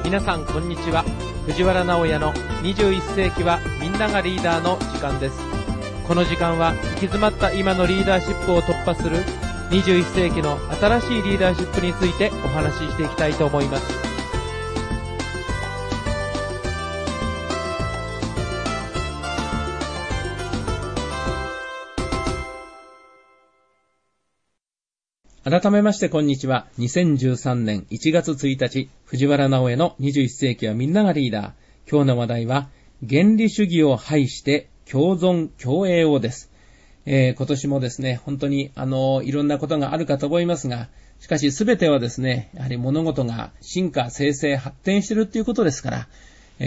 皆さんこんにちは。藤原直也の21世紀はみんながリーダーの時間です。この時間は行き詰まった今のリーダーシップを突破する21世紀の新しいリーダーシップについてお話ししていきたいと思います。改めましてこんにちは。2013年1月1日、藤原直也の21世紀はみんながリーダー。今日の話題は、原理主義を排して共存共栄をです。今年もですね、本当にいろんなことがあるかと思いますが、しかし全てはですね、やはり物事が進化、生成、発展しているっていうことですから、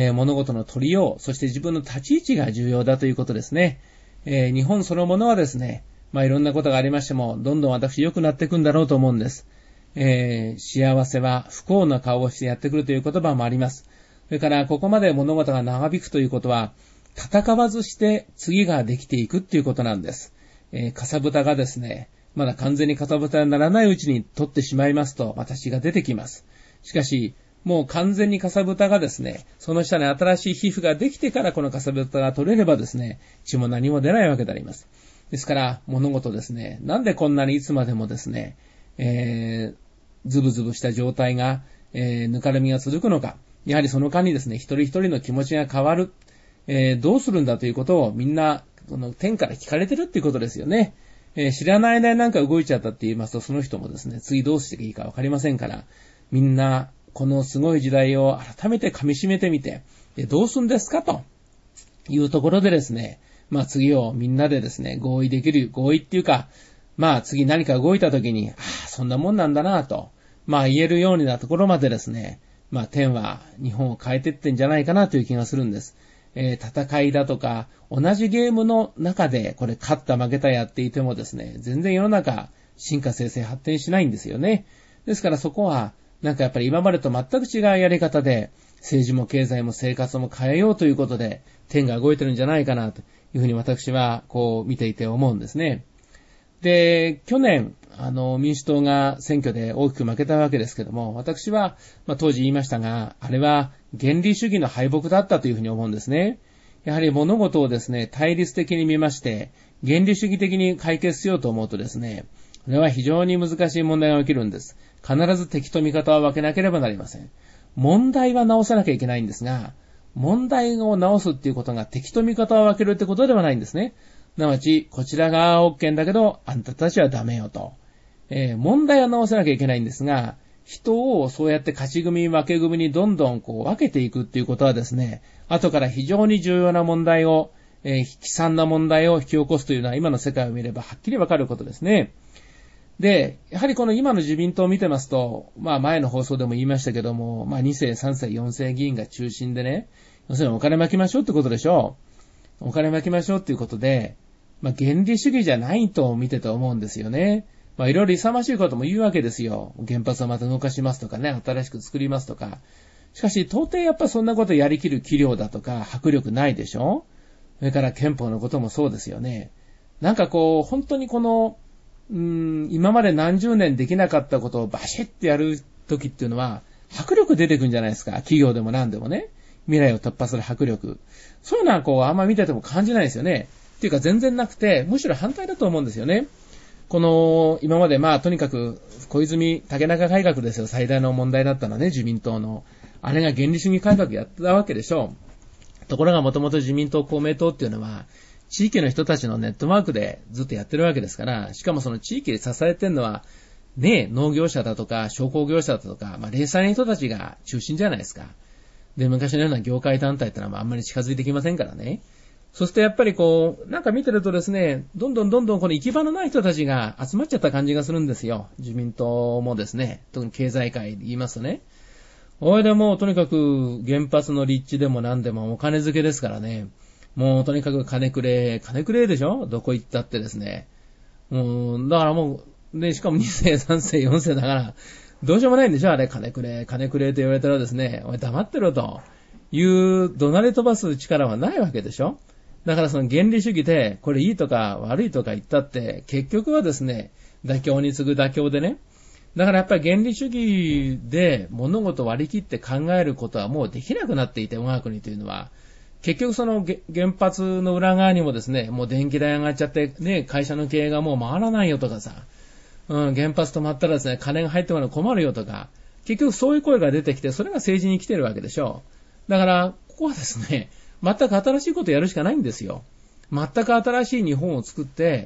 物事の取りよう、そして自分の立ち位置が重要だということですね。日本そのものはですね、いろんなことがありましても、どんどん私良くなっていくんだろうと思うんです。幸せは不幸な顔をしてやってくるという言葉もあります。それからここまで物事が長引くということは、戦わずして次ができていくということなんです。かさぶたがですね、まだ完全にかさぶたにならないうちに取ってしまいますと、私が出てきます。しかし、もう完全にかさぶたがですね、その下に新しい皮膚ができてからこのかさぶたが取れればですね、血も何も出ないわけであります。ですから物事ですね、なんでこんなにいつまでもですね、ズブズブした状態が、ぬかるみが続くのか。やはりその間にですね、一人一人の気持ちが変わる。どうするんだということをみんな、天から聞かれてるっていうことですよね。知らない間になんか動いちゃったって言いますと、その人もですね、次どうしていいかわかりませんから、みんな、このすごい時代を改めて噛み締めてみて、どうするんですかというところでですね、次をみんなでですね、合意できる、合意っていうか、次何か動いた時に、そんなもんなんだなと、言えるようになところまでですね、天は日本を変えてってんじゃないかなという気がするんです。戦いだとか、同じゲームの中で、これ勝った負けたやっていてもですね、全然世の中、進化生成発展しないんですよね。ですからそこは、なんかやっぱり今までと全く違うやり方で、政治も経済も生活も変えようということで、天が動いてるんじゃないかなというふうに私はこう見ていて思うんですね。で、去年、民主党が選挙で大きく負けたわけですけども、私は、当時言いましたが、あれは原理主義の敗北だったというふうに思うんですね。やはり物事をですね、対立的に見まして、原理主義的に解決しようと思うとですね、これは非常に難しい問題が起きるんです。必ず敵と味方を分けなければなりません。問題は直さなきゃいけないんですが、問題を直すっていうことが敵と味方を分けるってことではないんですね。すなわち、こちら側は OK だけど、あんたたちはダメよと。問題は直さなきゃいけないんですが、人をそうやって勝ち組、負け組にどんどんこう分けていくっていうことはですね、後から非常に重要な問題を、悲惨な問題を引き起こすというのは今の世界を見ればはっきりわかることですね。で、やはりこの今の自民党を見てますと、前の放送でも言いましたけども、2世、3世、4世議員が中心でね、要するにお金巻きましょうってことでしょう。お金巻きましょうっていうことで、原理主義じゃないと見てて思うんですよね。いろいろ勇ましいことも言うわけですよ。原発をまた動かしますとかね、新しく作りますとか。しかし、到底やっぱそんなことやりきる器量だとか、迫力ないでしょ。それから憲法のこともそうですよね。なんかこう、本当にこの、今まで何十年できなかったことをバシッてやるときっていうのは、迫力出てくるんじゃないですか。企業でも何でもね。未来を突破する迫力。そういうのはこう、あんま見てても感じないですよね。っていうか全然なくて、むしろ反対だと思うんですよね。この、今までとにかく、小泉竹中改革ですよ。最大の問題だったのはね、自民党の。あれが原理主義改革やったわけでしょう。ところがもともと自民党、公明党っていうのは、地域の人たちのネットワークでずっとやってるわけですから、しかもその地域で支えてるのは、ね、農業者だとか、商工業者だとか、零細の人たちが中心じゃないですか。で、昔のような業界団体ってのはあんまり近づいてきませんからね。そうするとやっぱりこう、なんか見てるとですね、どんどんこの行き場のない人たちが集まっちゃった感じがするんですよ。自民党もですね、特に経済界で言いますとね。おいでもうとにかく原発の立地でも何でもお金付けですからね。もうとにかく金くれでしょ？どこ行ったってですね。だからもう、で、しかも2世、3世、4世だから、どうしようもないんでしょ？あれ、金くれと言われたらですね、おい黙ってろという怒鳴り飛ばす力はないわけでしょ？だからその原理主義で、これいいとか悪いとか言ったって、結局はですね、妥協に次ぐ妥協でね、 だからやっぱり原理主義で物事を割り切って考えることはもうできなくなっていて、我が国というのは。結局その原発の裏側にもですね、もう電気代上がっちゃって、ね、会社の経営がもう回らないよとかさ、原発止まったらですね、金が入ってこないと困るよとか、結局そういう声が出てきて、それが政治に来てるわけでしょう。だから、ここはですね、全く新しいことをやるしかないんですよ。全く新しい日本を作って、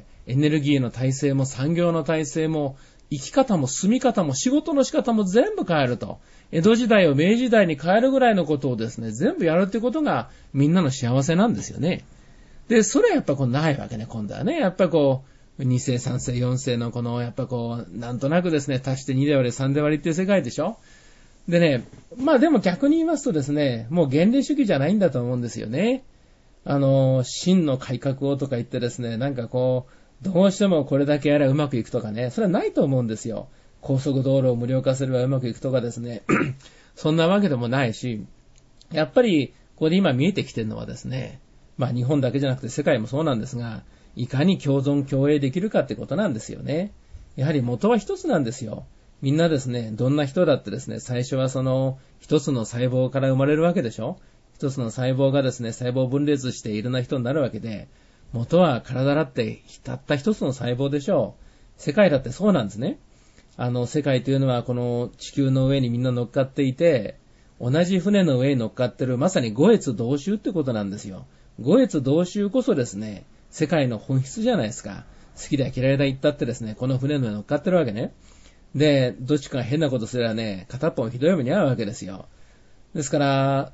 エネルギーの体制も産業の体制も、生き方も住み方も仕事の仕方も全部変えると。江戸時代を明治時代に変えるぐらいのことをですね、全部やるってことがみんなの幸せなんですよね。で、それはやっぱこうないわけね、今度はね。やっぱこう、2世、3世、4世のこの、やっぱこう、なんとなくですね、足して2で割り、3で割りっていう世界でしょ。でね、まあでも逆に言いますとですね、もう原理主義じゃないんだと思うんですよね。真の改革をとか言ってですね、なんかこう、どうしてもこれだけやればうまくいくとかね、それはないと思うんですよ。高速道路を無料化すればうまくいくとかですね、そんなわけでもないし、やっぱり、ここで今見えてきてるのはですね、まあ日本だけじゃなくて世界もそうなんですが、いかに共存共栄できるかってことなんですよね。やはり元は一つなんですよ。みんなですね、どんな人だってですね、最初はその一つの細胞から生まれるわけでしょ。一つの細胞がですね、細胞分裂していろんな人になるわけで、元は体だってたった一つの細胞でしょう。世界だってそうなんですね。世界というのはこの地球の上にみんな乗っかっていて、同じ船の上に乗っかってるまさに五越同舟ってことなんですよ。五越同舟こそですね、世界の本質じゃないですか。好きだ嫌いだ言ったってですね、この船の上に乗っかってるわけね。で、どっちかが変なことすればね、片っぽひどい目に遭うわけですよ。ですから、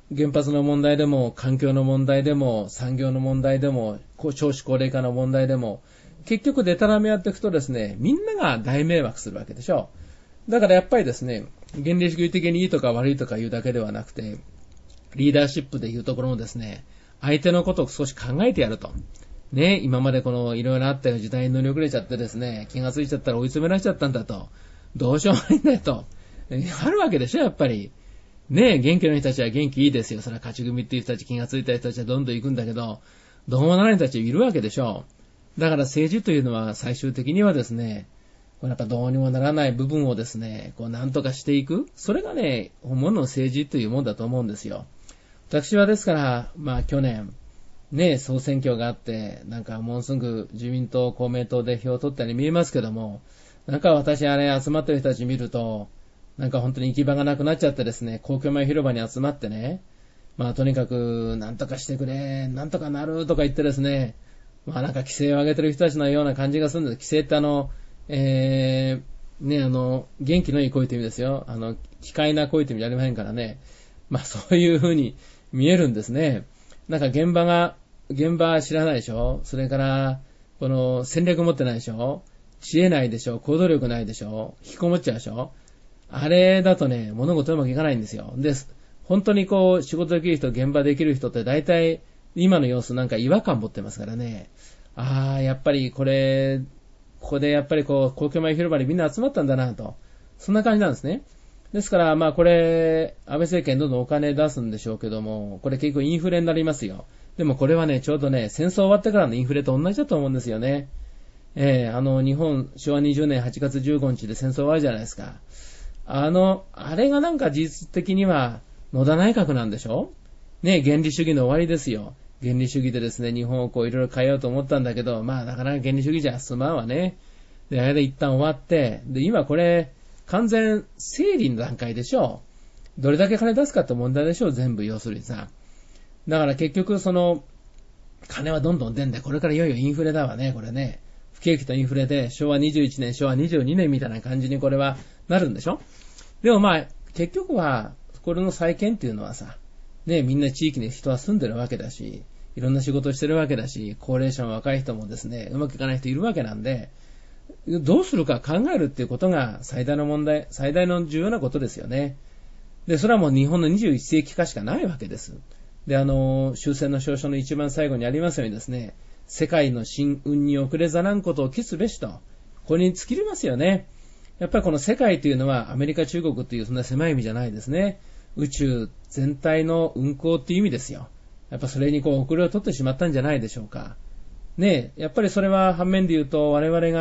原発の問題でも、環境の問題でも、産業の問題でも、少子高齢化の問題でも、結局デタラメやっていくとですね、みんなが大迷惑するわけでしょう。だからやっぱりですね、原理主義的にいいとか悪いとか言うだけではなくて、リーダーシップで言うところもですね、相手のことを少し考えてやると。ね、今までこのいろいろあったよ時代に乗り遅れちゃってですね、気がついちゃったら追い詰められちゃったんだと。どうしようもないんだよと。あるわけでしょ、やっぱり。ねえ、元気の人たちは元気いいですよ。それは勝ち組っていう人たち、気がついた人たちはどんどん行くんだけど、どうもならない人たちいるわけでしょう。だから政治というのは最終的にはですね、これやっぱどうにもならない部分をですね、こうなんとかしていく。それがね、本物の政治というもんだと思うんですよ。私はですから、まあ去年、ね、総選挙があって、なんかもうすぐ自民党、公明党で票を取ったように見えますけども、なんか私あれ集まってる人たち見ると、なんか本当に行き場がなくなっちゃってですね、皇居前広場に集まってね、まあとにかくなんとかしてくれ、なんとかなるとか言ってですね、まあなんか規制を上げてる人たちのような感じがするんです。規制ってね、元気のいい声という意味ですよ。奇怪な声という意味じゃありませんからね。まあそういう風に見えるんですね。なんか現場知らないでしょ。それから、この戦略持ってないでしょ。知恵ないでしょ。行動力ないでしょ。引きこもっちゃうでしょ。あれだとね、物事うまくいかないんですよ。で、本当にこう、仕事できる人、現場できる人って大体、今の様子なんか違和感持ってますからね。やっぱりここでやっぱりこう、皇居前広場にみんな集まったんだなと。そんな感じなんですね。ですから、まあこれ、安倍政権どんどんお金出すんでしょうけども、これ結構インフレになりますよ。でもこれはね、ちょうどね、戦争終わってからのインフレと同じだと思うんですよね。日本、昭和20年8月15日で戦争終わるじゃないですか。あれがなんか事実的には野田内閣なんでしょね、原理主義の終わりですよ。原理主義でですね、日本をこういろいろ変えようと思ったんだけど、まあなかなか原理主義じゃ進まんわね。で、あれで一旦終わって、で、今これ、完全整理の段階でしょどれだけ金出すかって問題でしょ全部要するにさ。だから結局金はどんどん出んで、これからいよいよインフレだわね、これね。不景気とインフレで昭和21年、昭和22年みたいな感じにこれはなるんでしょ。でもまあ、結局は、これの再建っていうのはさ、ね、みんな地域に人は住んでるわけだし、いろんな仕事をしてるわけだし、高齢者も若い人もですね、うまくいかない人いるわけなんで、どうするか考えるっていうことが最大の問題、最大の重要なことですよね。で、それはもう日本の21世紀化しかないわけです。で、終戦の詔書の一番最後にありますようにですね、世界の新運に遅れざらんことを期すべしと、ここに尽きりますよね。やっぱりこの世界というのはアメリカ、中国というそんな狭い意味じゃないですね。宇宙全体の運行っていう意味ですよ。やっぱそれにこう遅れを取ってしまったんじゃないでしょうか。ねえ、やっぱりそれは反面で言うと我々が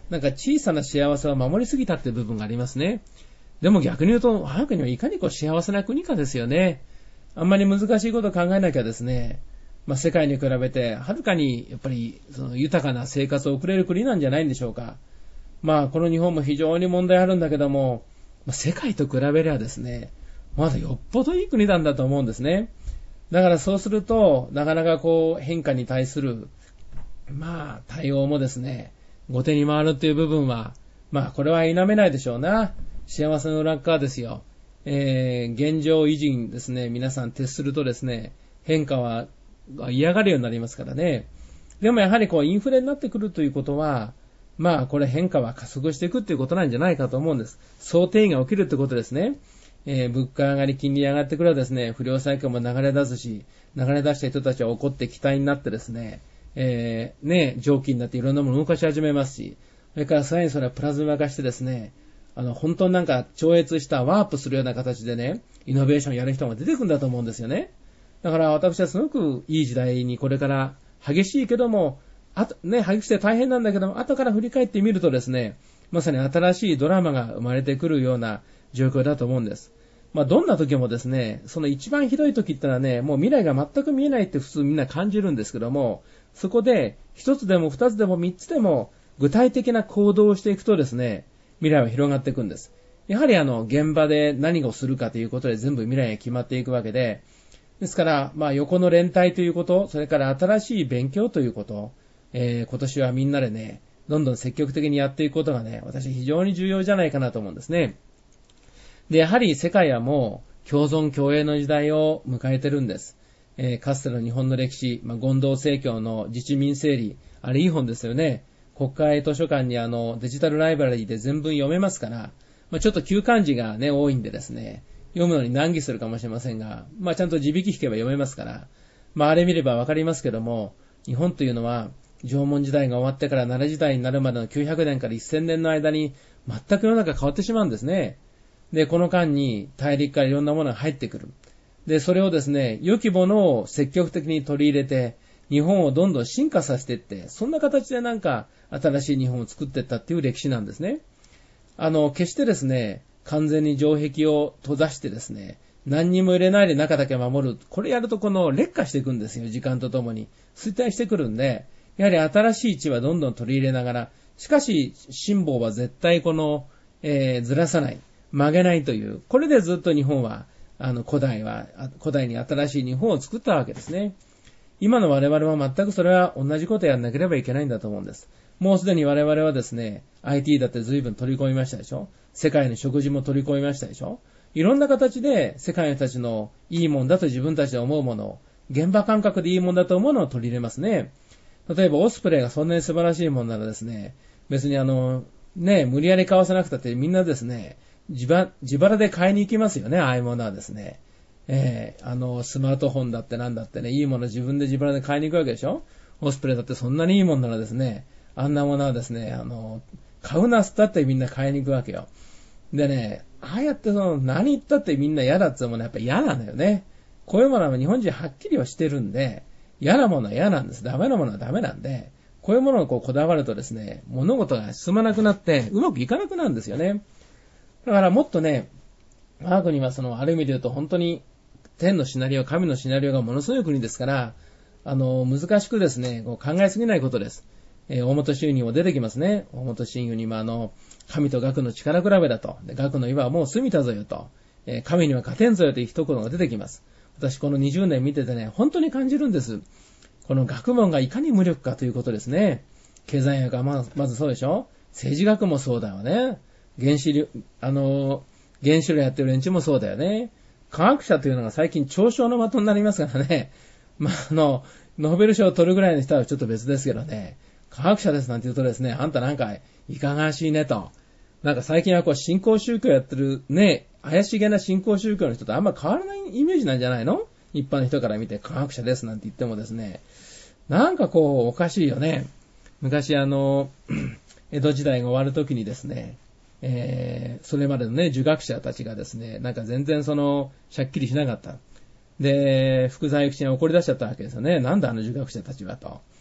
なんか小さな幸せを守りすぎたっていう部分がありますね。でも逆に言うと、我が国はいかに幸せな国かですよね。あんまり難しいことを考えなきゃですね、世界に比べてはるかにやっぱりその豊かな生活を送れる国なんじゃないんでしょうか。この日本も非常に問題あるんだけども、世界と比べればですね、まだよっぽどいい国なんだと思うんですね。だからそうすると、なかなか変化に対する、対応もですね、後手に回るという部分は、これは否めないでしょうな。幸せの裏側ですよ。現状維持にですね、皆さん徹するとですね、変化は嫌がるようになりますからね。でもやはりインフレになってくるということは、これ変化は加速していくということなんじゃないかと思うんです。想定が起きるということですね。物価上がり、金利上がってくればですね、不良債権も流れ出すし、流れ出した人たちは怒って期待になってですね、蒸気になっていろんなものを動かし始めますし、それからさらにそれはプラズマ化してですね、本当になんか超越したワープするような形でね、イノベーションやる人が出てくるんだと思うんですよね。だから私はすごくいい時代にこれから激しいけども、激しくて大変なんだけども、後から振り返ってみるとですね、まさに新しいドラマが生まれてくるような状況だと思うんです。どんな時もですね、その一番ひどい時ってのはね、もう未来が全く見えないって普通みんな感じるんですけども、そこで一つでも二つでも三つでも具体的な行動をしていくとですね、未来は広がっていくんです。やはり現場で何をするかということで全部未来が決まっていくわけで、ですから、横の連帯ということ、それから新しい勉強ということ、今年はみんなでね、どんどん積極的にやっていくことがね、私非常に重要じゃないかなと思うんですね。で、やはり世界はもう共存共栄の時代を迎えてるんです。かつての日本の歴史、権藤正教の自治民整理、あれいい本ですよね。国会図書館にデジタルライブラリーで全文読めますから、ちょっと旧漢字がね、多いんでですね、読むのに難儀するかもしれませんが、ちゃんと字引き引けば読めますから、あれ見ればわかりますけども、日本というのは、縄文時代が終わってから奈良時代になるまでの900年から1000年の間に、全く世の中変わってしまうんですね。で、この間に大陸からいろんなものが入ってくる。で、それをですね、良きものを積極的に取り入れて、日本をどんどん進化させていって、そんな形でなんか新しい日本を作っていったっていう歴史なんですね。決してですね、完全に城壁を閉ざしてですね、何にも入れないで中だけ守る。これやると劣化していくんですよ、時間とともに。衰退してくるんで、やはり新しい地はどんどん取り入れながら、しかし、辛抱は絶対ずらさない、曲げないという、これでずっと日本は、古代に新しい日本を作ったわけですね。今の我々は全くそれは同じことやらなければいけないんだと思うんです。もうすでに我々はですね、IT だって随分取り込みましたでしょ。世界の食事も取り込みましたでしょ。いろんな形で世界の人たちのいいもんだと自分たちで思うものを、現場感覚でいいもんだと思うのを取り入れますね。例えばオスプレイがそんなに素晴らしいもんならですね、別に無理やり買わせなくたってみんなですね、自腹で買いに行きますよね、ああいうものはですね。スマートフォンだってなんだってね、いいもの自分で自腹で買いに行くわけでしょ。オスプレイだってそんなにいいもんならですね、あんなものはですね、買うなすったってみんな買いに行くわけよ。でね、ああやって何言ったってみんな嫌だって言うものはやっぱ嫌なんだよね。こういうものは日本人はっきりはしてるんで、嫌なものは嫌なんです。ダメなものはダメなんで、こういうものをこだわるとですね、物事が進まなくなってうまくいかなくなるんですよね。だからもっとね、我が国はある意味で言うと本当に天のシナリオ、神のシナリオがものすごい国ですから、難しくですね、考えすぎないことです。大本真理も出てきますね。大本真理にも神と学の力比べだと。で、学の岩はもう過ぎたぞよと。神には勝てんぞよという一言が出てきます。私この20年見ててね、本当に感じるんです。この学問がいかに無力かということですね。経済学はまずそうでしょ。政治学もそうだよね。原子炉やってる連中もそうだよね。科学者というのが最近嘲笑の的になりますからね。ノーベル賞を取るぐらいの人はちょっと別ですけどね。科学者ですなんて言うとですね、あんたなんかいかがわしいねと。なんか最近は新興宗教やってるね、怪しげな新興宗教の人とあんま変わらないイメージなんじゃないの？一般の人から見て科学者ですなんて言ってもですね、なんかおかしいよね。昔江戸時代が終わるときにですね、それまでのね、儒学者たちがですね、なんか全然しゃっきりしなかった。で、福沢諭吉が怒り出しちゃったわけですよね。なんだ儒学者たちはと。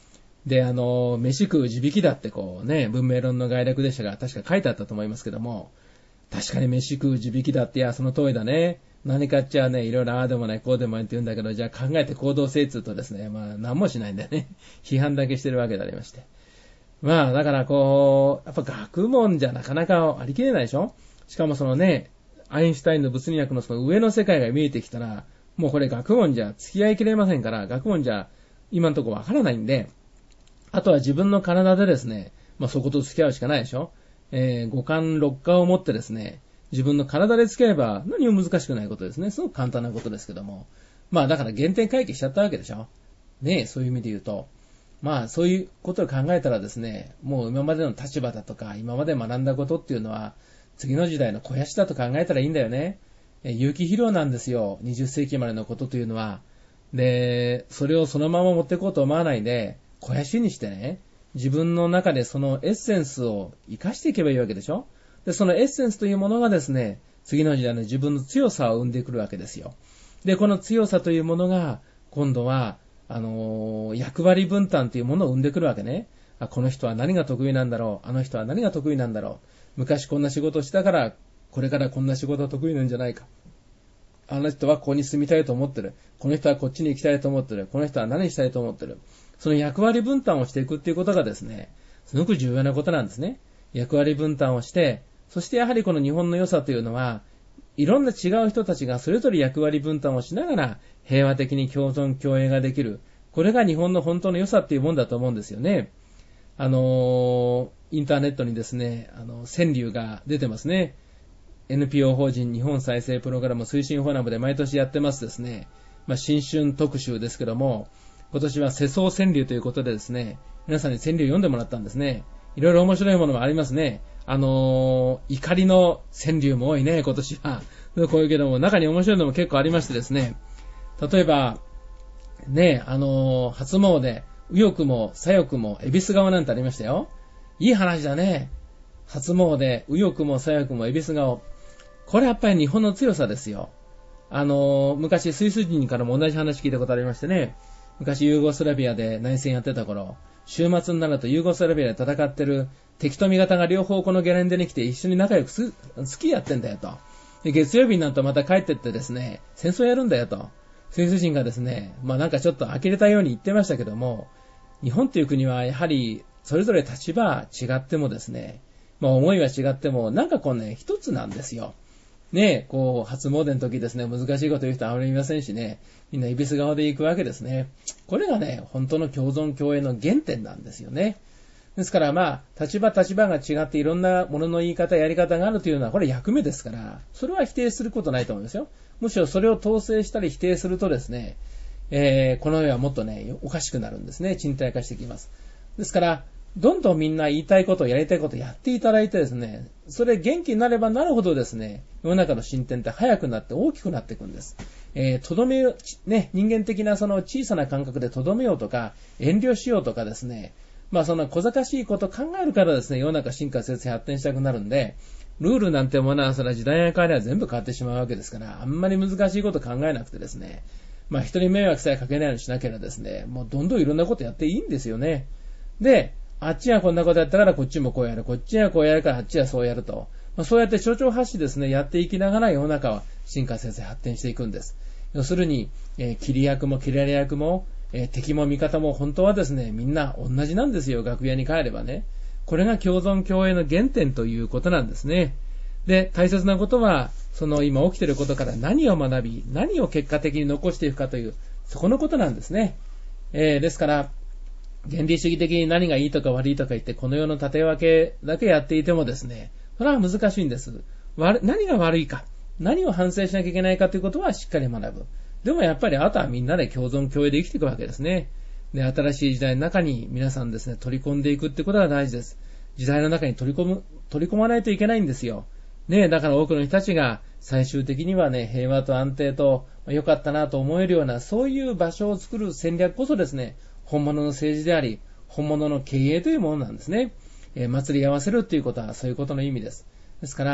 で、飯食う地引きだってこうね、文明論の概略でしたが、確か書いてあったと思いますけども、確かに飯食う地引きだって、いや、その通りだね。何かっちゃね、いろいろああでもない、こうでもないって言うんだけど、じゃあ考えて行動せいつうとですね、何もしないんだよね。批判だけしてるわけでありまして。だからこう、やっぱ学問じゃなかなかありきれないでしょ。しかもそのね、アインシュタインの物理学のその上の世界が見えてきたら、もうこれ学問じゃ付き合いきれませんから、学問じゃ今のところわからないんで、あとは自分の体でですね、そこと付き合うしかないでしょ。五感六感を持ってですね、自分の体で付き合えば何も難しくないことですね。すごく簡単なことですけども。だから原点回帰しちゃったわけでしょ。ね、そういう意味で言うと。そういうことを考えたらですね、もう今までの立場だとか、今まで学んだことっていうのは、次の時代の肥やしだと考えたらいいんだよね。有機肥料なんですよ。20世紀までのことというのは。で、それをそのまま持っていこうと思わないで、肥やしにしてね、自分の中でそのエッセンスを活かしていけばいいわけでしょ。で、そのエッセンスというものがですね、次の時代の自分の強さを生んでくるわけですよ。で、この強さというものが、今度は、役割分担というものを生んでくるわけね。この人は何が得意なんだろう。あの人は何が得意なんだろう。昔こんな仕事をしたから、これからこんな仕事が得意なんじゃないか。あの人はここに住みたいと思ってる。この人はこっちに行きたいと思ってる。この人は何したいと思ってる。その役割分担をしていくっていうことがですね、すごく重要なことなんですね。役割分担をして、そしてやはりこの日本の良さというのは、いろんな違う人たちがそれぞれ役割分担をしながら平和的に共存共栄ができる。これが日本の本当の良さっていうもんだと思うんですよね。インターネットにですね、川柳が出てますね。NPO 法人日本再生プログラム推進フォーラムで毎年やってますですね。新春特集ですけども、今年は世相川柳ということでですね、皆さんに川柳読んでもらったんですね。いろいろ面白いものもありますね。怒りの川柳も多いね、今年は。こういうけども、中に面白いのも結構ありましてですね。例えば、ね、初詣、右翼も左翼も恵比寿川なんてありましたよ。いい話だね。初詣、右翼も左翼も恵比寿川。これやっぱり日本の強さですよ。昔スイス人からも同じ話聞いたことありましてね。昔ユーゴスラビアで内戦やってた頃、週末になるとユーゴスラビアで戦ってる敵と味方が両方このゲレンデに来て一緒に仲良くスキーやってんだよと。で、月曜日になるとまた帰ってってですね、戦争やるんだよと。スイス人がですね、なんかちょっと呆れたように言ってましたけども、日本という国はやはりそれぞれ立場違ってもですね、思いは違ってもなんか一つなんですよ。ね、初詣の時ですね、難しいこと言う人はあまりいませんしね、みんな恵比寿川で行くわけですね。これがね、本当の共存共栄の原点なんですよね。ですから立場が違っていろんなものの言い方、やり方があるというのは、これ役目ですから、それは否定することないと思いますよ。むしろそれを統制したり否定するとですね、この世はもっとね、おかしくなるんですね。沈滞化してきます。ですから、どんどんみんな言いたいこと、やりたいことやっていただいてですね、それ元気になればなるほどですね、世の中の進展って早くなって大きくなっていくんです。とどめよう、ね、人間的なその小さな感覚でとどめようとか、遠慮しようとかですね、そんな小賢しいことを考えるからですね、世の中進化節発展したくなるんで、ルールなんてものはそれは時代が変われば全部変わってしまうわけですから、あんまり難しいこと考えなくてですね、人に迷惑さえかけないようにしなければですね、もうどんどんいろんなことやっていいんですよね。で、あっちはこんなことやったからこっちもこうやる。こっちはこうやるからあっちはそうやると。そうやって象徴発しですね、やっていきながら世の中は進化せず発展していくんです。要するに、切り役も切られ役も、敵も味方も本当はですね、みんな同じなんですよ。楽屋に帰ればね。これが共存共栄の原点ということなんですね。で、大切なことは、その今起きていることから何を学び、何を結果的に残していくかという、そこのことなんですね。ですから、原理主義的に何がいいとか悪いとか言ってこの世の縦分けだけやっていてもですね、それは難しいんです。何が悪いか、何を反省しなきゃいけないかということはしっかり学ぶ。でもやっぱりあとはみんなで共存共栄で生きていくわけですね。で、新しい時代の中に皆さんですね、取り込んでいくってことが大事です。時代の中に取り込まないといけないんですよ。ね、だから多くの人たちが最終的にはね、平和と安定と良かったなと思えるような、そういう場所を作る戦略こそですね、本物の政治であり、本物の経営というものなんですね。祭り合わせるということはそういうことの意味です。ですから、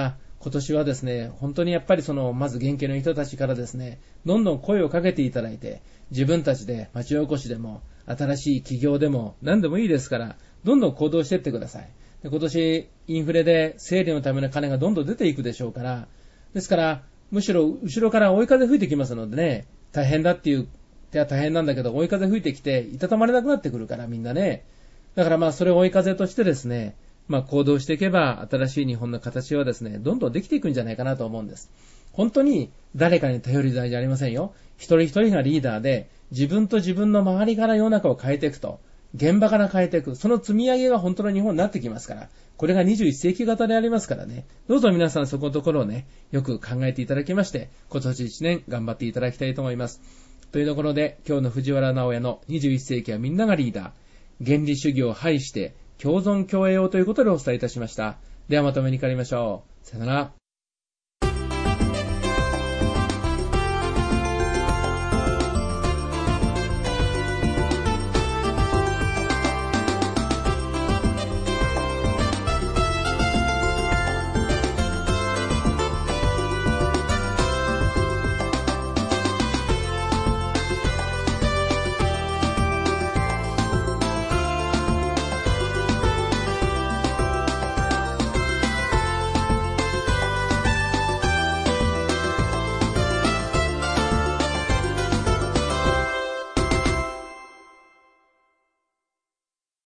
今年はですね、本当にやっぱりまず現家の人たちからですね、どんどん声をかけていただいて、自分たちで町おこしでも、新しい企業でも、何でもいいですから、どんどん行動していってください。で今年、インフレで整理のための金がどんどん出ていくでしょうから、ですから、むしろ後ろから追い風吹いてきますのでね、大変だっていう手は大変なんだけど、追い風吹いてきて、いたたまれなくなってくるから、みんなね。だからそれを追い風としてですね、行動していけば、新しい日本の形はですね、どんどんできていくんじゃないかなと思うんです。本当に誰かに頼る時代じゃありませんよ。一人一人がリーダーで、自分と自分の周りから世の中を変えていくと、現場から変えていく、その積み上げが本当の日本になってきますから、これが21世紀型でありますからね、どうぞ皆さんそこのところをね、よく考えていただきまして、今年1年頑張っていただきたいと思います。というところで、今日の藤原直哉の21世紀はみんながリーダー、原理主義を排して、共存共栄をということでお伝えいたしました。ではまとめに帰りましょう。さよなら。